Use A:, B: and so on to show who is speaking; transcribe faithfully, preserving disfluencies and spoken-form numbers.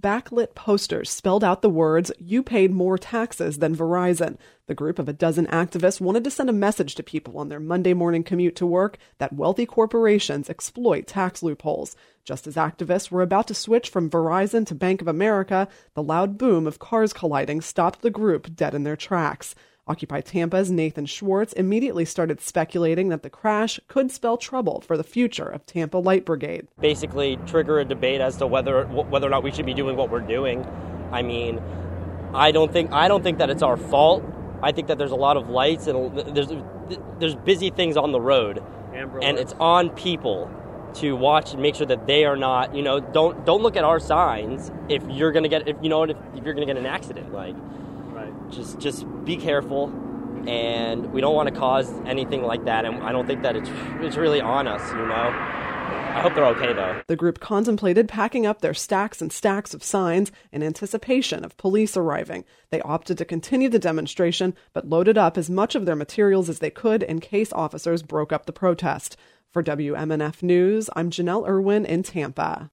A: backlit posters spelled out the words, "You paid more taxes than Verizon." The group of a dozen activists wanted to send a message to people on their Monday morning commute to work that wealthy corporations exploit tax loopholes. Just as activists were about to switch from Verizon to Bank of America, the loud boom of cars colliding stopped the group dead in their tracks. Occupy Tampa's Nathan Schwartz immediately started speculating that the crash could spell trouble for the future of Tampa Light Brigade.
B: Basically trigger a debate as to whether whether or not we should be doing what we're doing. I mean, I don't think I don't think that it's our fault. I think that there's a lot of lights and there's there's busy things on the road, and it's on people to watch and make sure that they are not, you know, don't don't look at our signs if you're gonna get if you know if, if you're gonna get an accident. Like, right. Just just be careful, and we don't want to cause anything like that. And I don't think that it's it's really on us, you know. I hope they're okay, though.
A: The group contemplated packing up their stacks and stacks of signs in anticipation of police arriving. They opted to continue the demonstration, but loaded up as much of their materials as they could in case officers broke up the protest. For W M N F News, I'm Janelle Irwin in Tampa.